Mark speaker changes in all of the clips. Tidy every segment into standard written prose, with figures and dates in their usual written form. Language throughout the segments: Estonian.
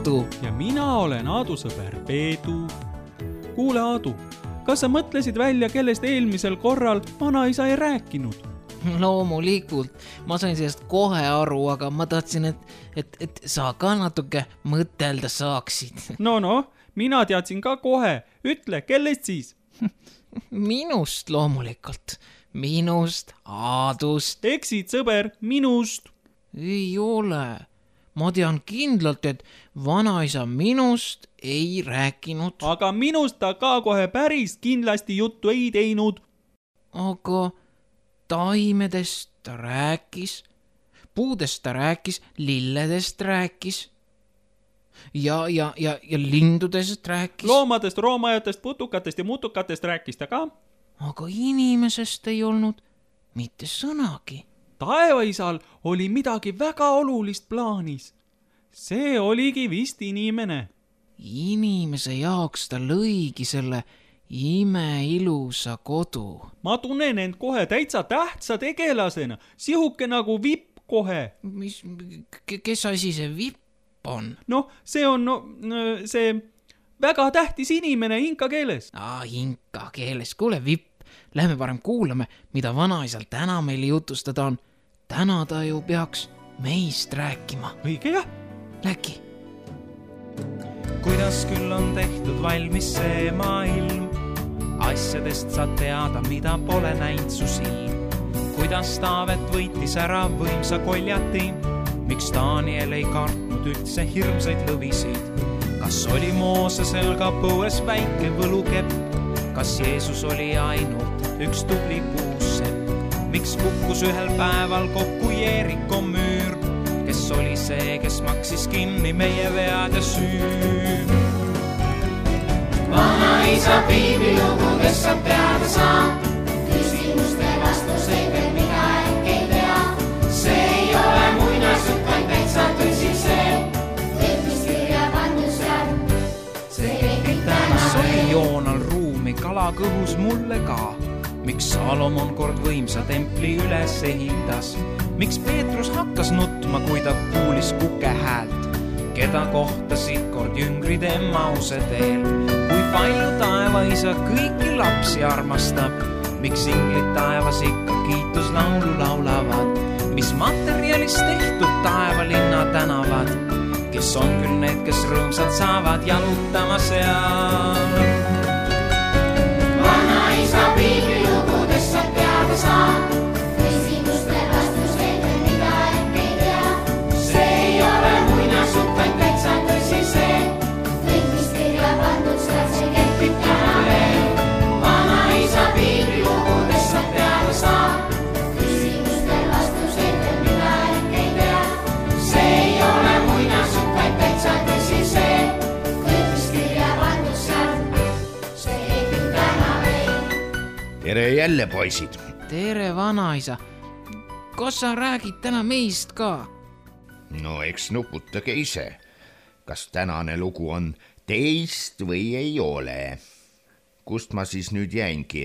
Speaker 1: Aadu.
Speaker 2: Ja mina olen Aadu sõber Peedu. Kuule Aadu, kas sa mõtlesid välja, kellest eelmisel korral vanaisa ei rääkinud?
Speaker 1: Loomulikult, ma sain sellest kohe aru, aga ma tahtsin, et sa ka natuke mõtelda saaksid.
Speaker 2: No, mina teadsin ka kohe. Ütle, kellest siis?
Speaker 1: Minust loomulikult. Minust, Aadust.
Speaker 2: Eksid, sõber, minust.
Speaker 1: Ei ole. Ma tean kindlalt, et vanaisa minust ei rääkinud.
Speaker 2: Aga minust ta ka kohe päris kindlasti juttu ei teinud.
Speaker 1: Aga taimedest ta rääkis, puudest ta rääkis, lilledest rääkis ja lindudest rääkis.
Speaker 2: Loomadest, roomajatest, putukatest ja mutukatest rääkis ta ka.
Speaker 1: Aga inimesest ei olnud mitte sõnagi.
Speaker 2: Taevaisal oli midagi väga olulist plaanis. See oligi vist inimene.
Speaker 1: Inimese jaoks ta lõigi selle imeilusa kodu.
Speaker 2: Ma tunnen end kohe täitsa tähtsa tegelasena, sihuke nagu vipp kohe.
Speaker 1: Kes asi see vipp on?
Speaker 2: See on see väga tähtis inimene inka keeles.
Speaker 1: Inka keeles. Kuule vipp, lähme parem kuulame, mida vanaisal täna meile jutustada on. Täna ta ju peaks meist rääkima.
Speaker 2: Õige jah.
Speaker 1: Läki.
Speaker 3: Kuidas küll on tehtud valmis see maailm? Asjadest saad teada, mida pole näinud su silm. Kuidas Taavet võitis ära võimsa koljati? Miks Daniel ei kartnud üldse hirmsaid lõvisid? Kas oli Moosesel ka põues väike võlukepp? Kas Jeesus oli ainult üks tubli puussepp? Miks kukkus ühel päeval kokku Jeeriko müür? Kes oli see, kes maksis kinni meie vead ja süü?
Speaker 4: Vanaisa piibilugudest saab teada saab. Küsimuste vastuseid veel mida ehk ei tea. See ei ole muinasjutt, vaid täitsa tõsi see. Et mis kirja pandud seal, see kehtib täna
Speaker 3: oli Joonal ruumi kala kõhus mulle ka. Miks Salomon kord võimsa templi üles ehitas? Miks Peetrus hakkas nutma, kui ta kuulis kuke häält? Keda kohtasid kord jüngrid Emmause teel? Kui palju taevaisa kõiki lapsi armastab? Miks inglid taevas ikka kiituslaulu laulavad? Mis materjalist tehtud taevalinna tänavad? Kes on küll need, kes rõõmsad saavad jalutama seal?
Speaker 4: Vanaisa piibilugudest saab teada saab. Küsimuste vastuseid veel mida ehk ei tea. See ei ole muinasjutt, vaid täitsa tõsi see. Kõik, mis kirja pandud seal, see kehtib täna veel. Vanaisa piibilugudest saab teada saab. Küsimuste vastuseid veel mida ehk ei tea. See ei ole muinasjutt, vaid täitsa tõsi see. Kõik, mis kirja pandud seal, see kehtib täna veel.
Speaker 5: Tere jälle, poisid!
Speaker 1: Tere, vanaisa! Kas sa räägid täna meist ka?
Speaker 5: No eks nuputage ise. Kas tänane lugu on teist või ei ole? Kust ma siis nüüd jäingi?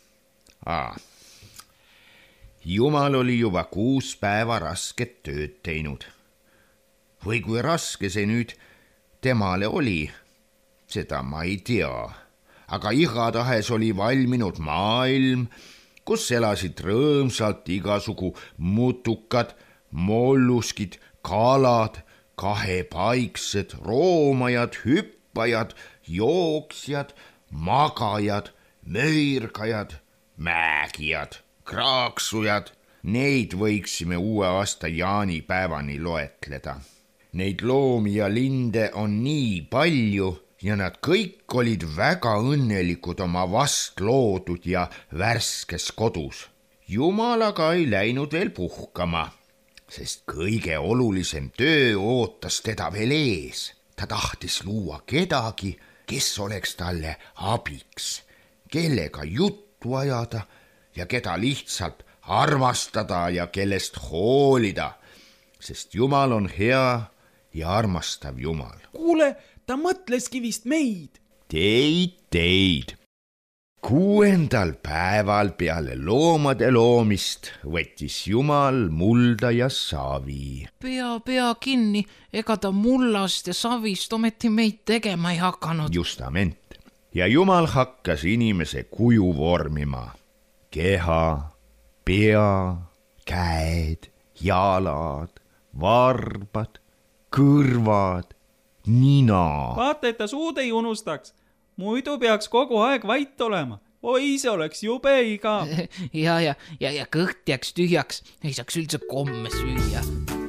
Speaker 5: Jumal oli juba 6 päeva rasket tööd teinud. Või kui raske see nüüd temale oli, seda ma ei tea. Aga igatahes oli valminud maailm, kus elasid rõõmsalt igasugu mutukad, molluskid, kalad, kahepaiksed, roomajad, hüppajad, jooksjad, magajad, möirgajad, määgijad, kraaksujad. Neid võiksime uue aasta jaanipäevani loetleda. Neid loomi ja linde on nii palju ja nad kõik olid väga õnnelikud oma vastloodud ja värskes kodus. Jumal aga ei läinud veel puhkama, sest kõige olulisem töö ootas teda veel ees. Ta tahtis luua kedagi, kes oleks talle abiks, kellega juttu ajada ja keda lihtsalt armastada ja kellest hoolida, sest Jumal on hea ja armastav Jumal.
Speaker 2: Kuule, ta mõtleski vist meid.
Speaker 5: Teid. 6. päeval peale loomade loomist võttis Jumal mulda ja savi.
Speaker 1: Pea kinni, ega ta mullast ja savist ometi meid tegema ei hakanud.
Speaker 5: Justament. Ja Jumal hakkas inimese kuju vormima. Keha, pea, käed, jalad, varbad, kõrvad, nina.
Speaker 2: Vaata, et ta suud ei unustaks. Muidu peaks kogu aeg vait olema. Oi, see oleks jube igav.
Speaker 1: ja kõht jääks tühjaks, ei saaks üldse komme süüa.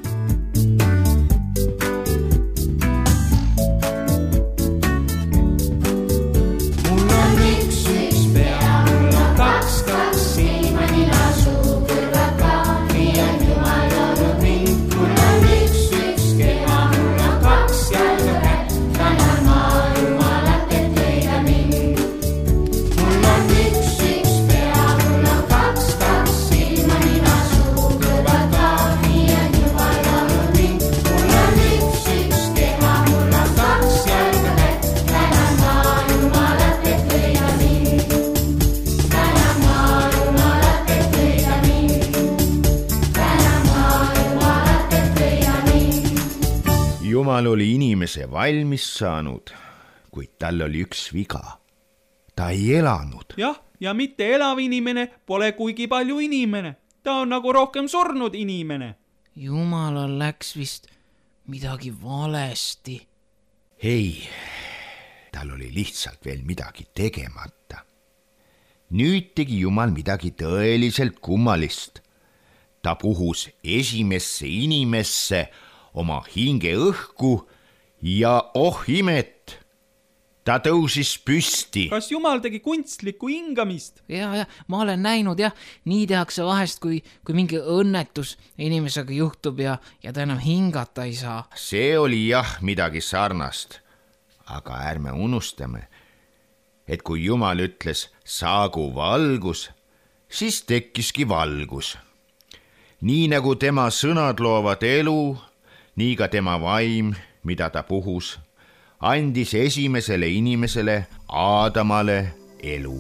Speaker 4: Mul on üks pea, mul on kaks silma, nina, suu, kõrvad ka, nii on Jumal loonud mind. Mul on üks keha, mul on kaks jalga kätt, tänan ma Jumalat, et lõi ta mind. Mul on üks pea, mul on kaks silma, nina, suu, kõrvad ka, nii on Jumal loonud mind. Mul on üks keha, mul on kaks jalga kätt, tänan ma Jumalat, et lõi ta mind. Tänan ma Jumalat, et lõi ta mind. Tänan ma Jumalat, et lõi ta mind.
Speaker 5: Jumal oli inimese valmis saanud, kuid tal oli üks viga. Ta ei elanud.
Speaker 2: Jah, ja mitte elav inimene pole kuigi palju inimene. Ta on nagu rohkem surnud inimene.
Speaker 1: Jumalal läks vist midagi valesti.
Speaker 5: Ei, tal oli lihtsalt veel midagi tegemata. Nüüd tegi Jumal midagi tõeliselt kummalist. Ta puhus esimesse inimesse oma hinge õhku ja oh imet, ta tõusis püsti.
Speaker 2: Kas Jumal tegi kunstlikku hingamist?
Speaker 1: Ja, ma olen näinud jah, nii tehakse vahest, kui mingi õnnetus inimesega juhtub ja ta enam hingata ei saa.
Speaker 5: See oli jah midagi sarnast, aga ärme unustame, et kui Jumal ütles saagu valgus, siis tekkiski valgus. Nii nagu tema sõnad loovad elu, nii ka tema vaim, mida ta puhus, andis esimesele inimesele Aadamale elu.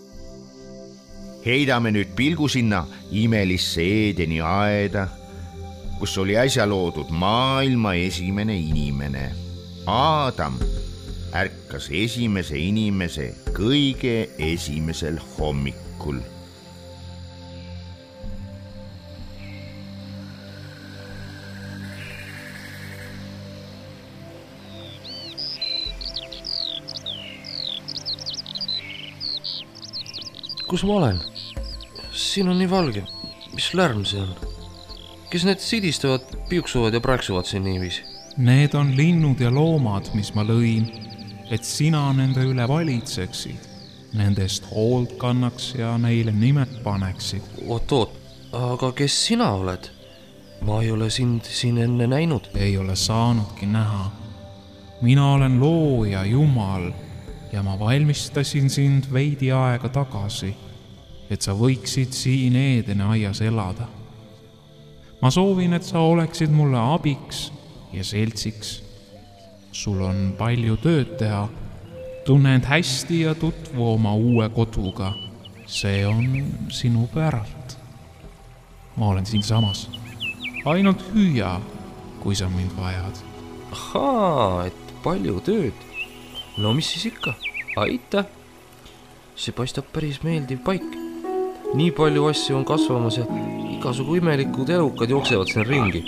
Speaker 5: Heidame nüüd pilgu sinna imelisse Eedeni aeda, kus oli äsja loodud maailma esimene inimene. Aadam ärkas esimese inimese kõige esimesel hommikul.
Speaker 6: Kus ma olen? Siin on nii valge. Mis lärm see on? Kes need sidistavad, piuksuvad ja praeksuvad siin niiviisi?
Speaker 3: Need on linnud ja loomad, mis ma lõin, et sina nende üle valitseksid, nendest hoolt kannaks ja neile nimed paneksid.
Speaker 6: Oot, aga kes sina oled? Ma ei ole sind siin enne näinud.
Speaker 3: Ei ole saanudki näha. Mina olen looja Jumal ja ma valmistasin sind veidi aega tagasi, et sa võiksid siin Eedeni aias elada. Ma soovin, et sa oleksid mulle abiks ja seltsiks. Sul on palju tööd teha. Tunne end hästi ja tutvu oma uue koduga. See on sinu päralt. Ma olen siin samas. Ainult hüüa, kui sa mind vajad.
Speaker 6: Ahaa, et palju tööd. No mis siis ikka? Aitäh. See paistab päris meeldiv paik. Nii palju asju on kasvamas ja igasugu imelikud elukad jooksevad siin ringi.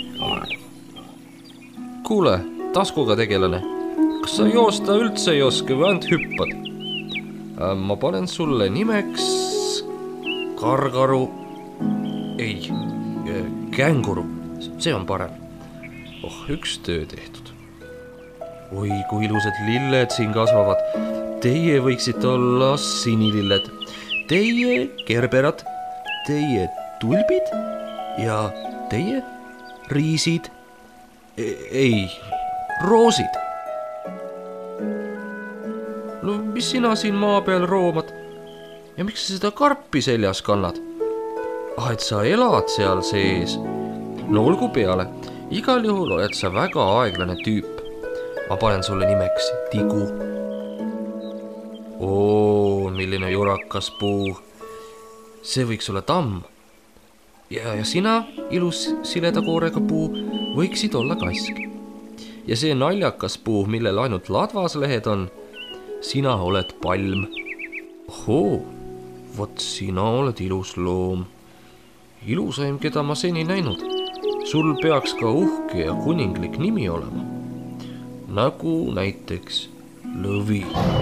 Speaker 6: Kuule, taskuga tegelane, kas sa joosta üldse ei oska või ainult hüppad? Ma panen sulle nimeks kargaru, ei, känguru, see on parem. Oh, üks töö tehtud. Oi, kui ilusad lilled siin kasvavad. Teie võiksite olla sinililled. Teie kerberad, teie tulbid ja teie riisid. Ei, roosid. No mis sina siin maa peal roomad? Ja miks sa seda karpi seljas kannad? Et sa elad seal sees. No olgu peale, igal juhul oled sa väga aeglane tüüp. Ma panen sulle nimeks Tigu. Oo, milline jurakas puu. See võiks olla tamm. Ja sina, ilus sileda koorega puu, võiksid olla kask. Ja see naljakas puu, millel ainult ladvaslehed on, sina oled palm. Ohoo, vot sina oled ilus loom. Ilusaim, keda ma seni näinud. Sul peaks ka uhke ja kuninglik nimi olema. Nagu näiteks lõvi.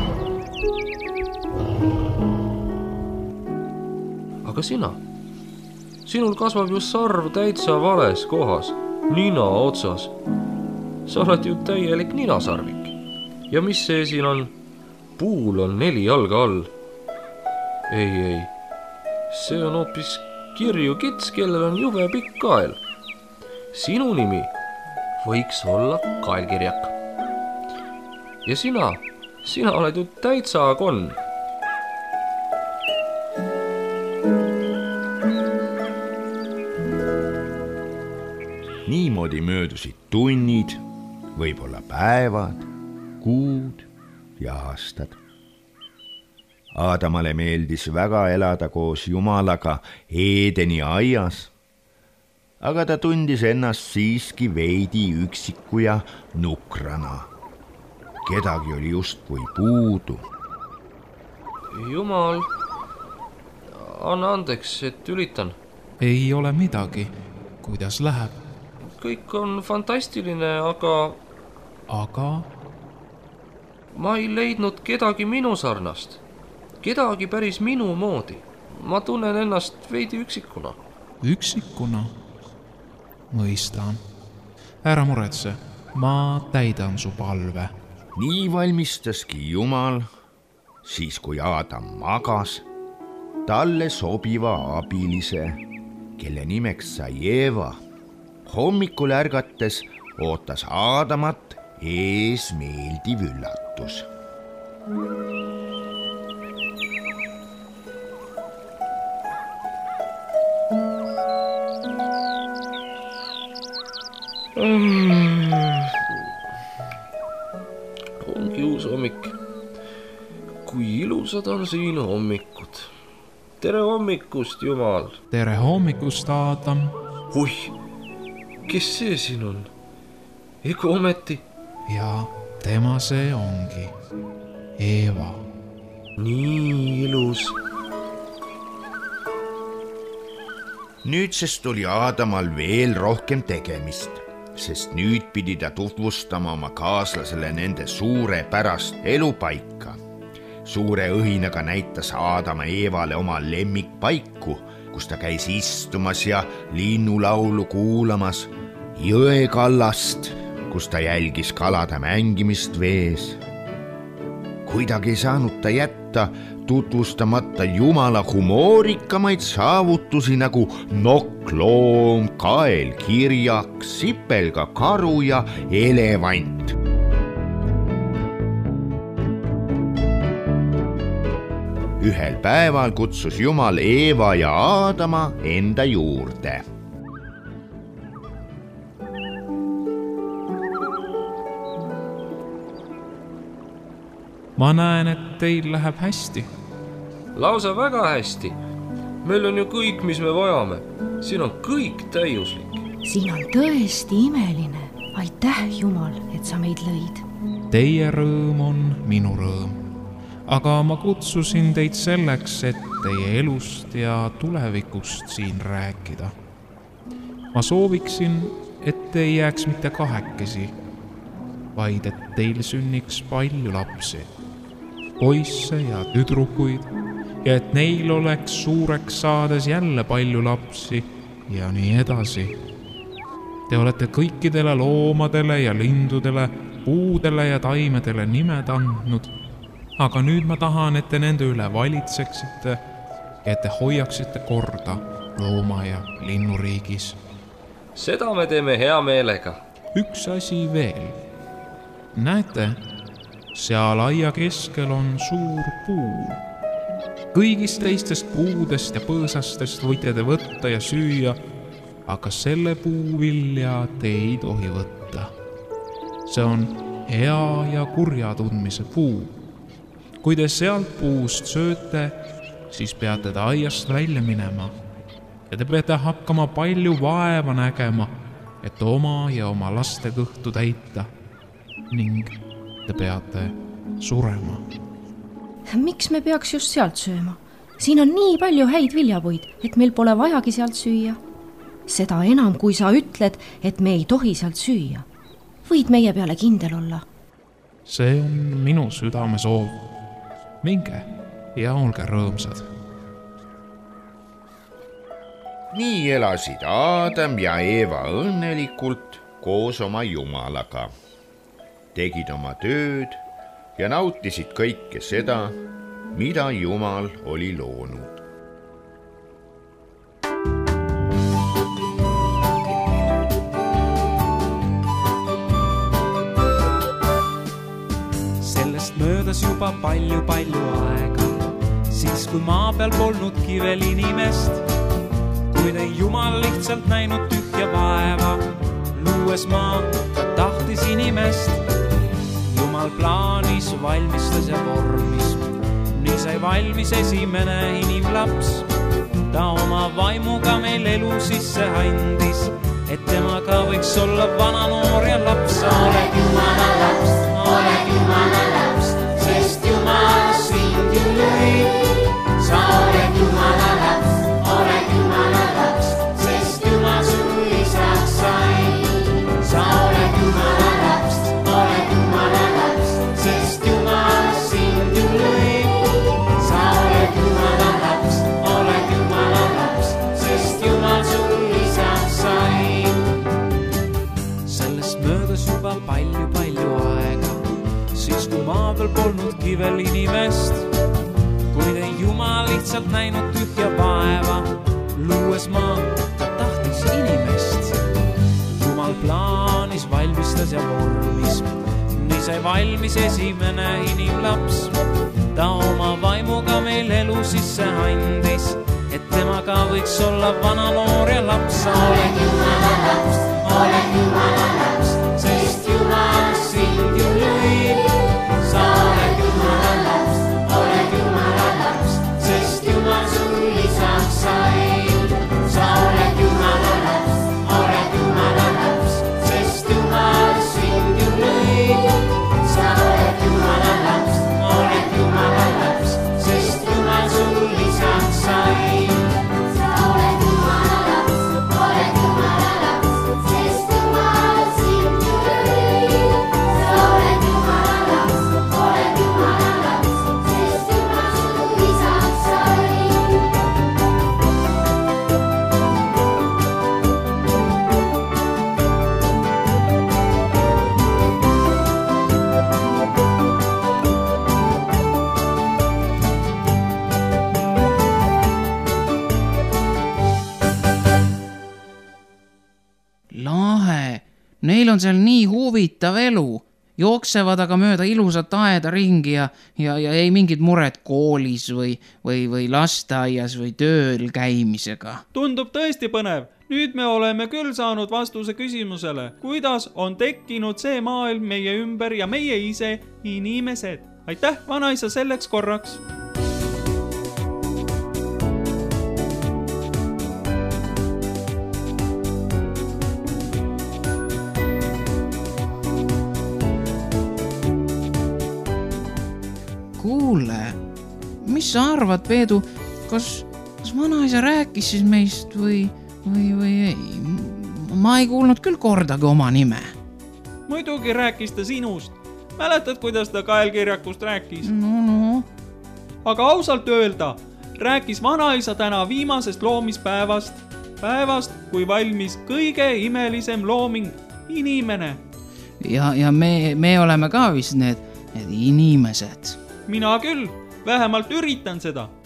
Speaker 6: Aga sinul kasvab ju sarv täitsa vales kohas, nina otsas. Sa oled ju täielik ninasarvik. Ja mis see siin on? Puul on 4 jalga all. Ei, see on hoopis kirju kits, kellel on jube pikk kael. Sinu nimi võiks olla kaelkirjak. Ja sina oled ju täitsa konn.
Speaker 5: Niimoodi möödusid tunnid, võib-olla päevad, kuud ja aastad. Aadamale meeldis väga elada koos Jumalaga Eedeni aias, aga ta tundis ennast siiski veidi üksiku ja nukrana. Kedagi oli justkui puudu.
Speaker 6: Jumal, anna andeks, et ülitan.
Speaker 2: Ei ole midagi. Kuidas läheb?
Speaker 6: Kõik on fantastiline, aga ma ei leidnud kedagi minu sarnast. Kedagi päris minu moodi. Ma tunnen ennast veidi üksikuna.
Speaker 2: Üksikuna? Mõistan. Ära muretse, ma täidan su palve.
Speaker 5: Nii valmistaski Jumal, siis kui Aadam magas, talle sobiva abilise, kelle nimeks sai Eeva. Hommikul ärgates ootas Aadamat ees meeldiv üllatus.
Speaker 6: Ongi uus hommik. Kui ilusad on siin hommikud. Tere hommikust, Jumal.
Speaker 2: Tere hommikust, Aadam.
Speaker 6: Kes see siin on? Ega ometi?
Speaker 2: Ja tema see ongi. Eeva.
Speaker 6: Nii ilus.
Speaker 5: Nüüdsest oli Aadamal veel rohkem tegemist, sest nüüd pidi ta tutvustama oma kaaslasele nende suurepärast elupaika. Suure õhinaga näitas Aadama Eevale oma lemmikpaiku, kus ta käis istumas ja linnulaulu kuulamas, jõekallast, kus ta jälgis kalade mängimist vees. Kuidagi ei saanud ta jätta tutvustamata Jumala humoorikamaid saavutusi nagu nokkloom, kaelkirjak, sipelga karu ja elevant. Ühel päeval kutsus Jumal Eeva ja Aadama enda juurde.
Speaker 2: Ma näen, et teil läheb hästi.
Speaker 6: Lausa väga hästi. Meil on ju kõik, mis me vajame. Siin on kõik täiuslik.
Speaker 7: Siin on tõesti imeline. Aitäh, Jumal, et sa meid lõid.
Speaker 2: Teie rõõm on minu rõõm. Aga ma kutsusin teid selleks, et teie elust ja tulevikust siin rääkida. Ma sooviksin, et te ei jääks mitte kahekesi, vaid et teil sünniks palju lapsi, poisse ja tüdrukuid, ja et neil oleks suureks saades jälle palju lapsi ja nii edasi. Te olete kõikidele loomadele ja lindudele, puudele ja taimedele nimed andnud, aga nüüd ma tahan, et te nende üle valitseksite ja et te hoiaksite korda looma- ja linnuriigis.
Speaker 6: Seda me teeme hea meelega.
Speaker 2: Üks asi veel. Näete, seal aia keskel on suur puu. Kõigist teistest puudest ja põõsastest võite te võtta ja süüa, aga selle puu vilja te ei tohi võtta. See on hea ja kurja tundmise puu. kui te sealt puust sööte, siis peate te aiast välja minema ja te peate hakkama palju vaeva nägema, et oma ja oma laste kõhtu täita ning te peate surema.
Speaker 7: Miks me peaks just sealt sööma? Siin on nii palju häid viljapuid, et meil pole vajagi sealt süüa. Seda enam, kui sa ütled, et me ei tohi sealt süüa. Võid meie peale kindel olla.
Speaker 2: See on minu südame soov. Minge ja olge rõõmsad.
Speaker 5: Nii elasid Aadam ja Eeva õnnelikult koos oma Jumalaga. Tegid oma tööd ja nautisid kõike seda, mida Jumal oli loonud.
Speaker 3: Sellest möödas juba palju aega, siis kui maa peal polnudki veel inimest, kuid ei Jumal lihtsalt näinud tühja vaeva, luues maa, ta tahtis inimest. Jumal plaanis, valmistas ja vormis, nii sai valmis esimene inimlaps. Ta oma vaimuga meil elu sisse andis, et temaga võiks olla vana, noor ja laps. Sa oled Jumala laps, oled Jumala laps, sest Jumal sind ju lõi. Sa oled Jumala laps, oled Jumala laps, sest Jumal su isaks sai. Sa oled Jumala laps, oled Jumala laps, sest Jumal sind ju lõi. Sa oled Jumala laps, oled Jumala laps, sest Jumal su isaks sai. Sellest möödas juba palju aega, siis kui maa peal polnudki veel inimest, kuid ei Jumal lihtsalt näinud tühja vaeva, luues maa, ta tahtis inimest. Jumal plaanis, valmistas ja vormis, nii sai valmis esimene inimlaps. Ta oma vaimuga meil elu sisse andis, et temaga võiks olla vana, noor ja laps. Sa oled Jumala laps, oled Jumala laps, sest Jumal sind ju lõi. Sa oled Jumala laps, oled Jumala laps, sest Jumal su isaks sai. Sa oled Jumala laps, oled Jumala laps, sest Jumal sind ju lõi. Sa oled Jumala laps, oled Jumala laps, sest Jumal su isaks sai. Sa oled Jumala laps, oled Jumala laps, sest Jumal sind ju lõi. Sa oled Jumala laps, oled Jumala laps, sest Jumal su isaks sai.
Speaker 1: Lahe, neil on seal nii huvitav elu. Jooksevad aga mööda ilusat aeda ringi ja ei mingid mured koolis või lasteaias või tööl käimisega.
Speaker 8: Tundub tõesti põnev. Nüüd me oleme küll saanud vastuse küsimusele, kuidas on tekkinud see maailm meie ümber ja meie ise inimesed. Aitäh, vanaisa, selleks korraks!
Speaker 1: Kuule, mis sa arvad, Peedu, kas vanaisa rääkis siis meist või ei? Ma ei kuulnud küll kordagi oma nime.
Speaker 8: Muidugi rääkis ta sinust. Mäletad, kuidas ta kaelkirjakust rääkis?
Speaker 1: No.
Speaker 8: Aga ausalt öelda, rääkis vanaisa täna viimasest loomispäevast. Päevast, kui valmis kõige imelisem looming, inimene.
Speaker 1: Ja me oleme ka vist need inimesed.
Speaker 8: Mina küll, vähemalt üritan seda.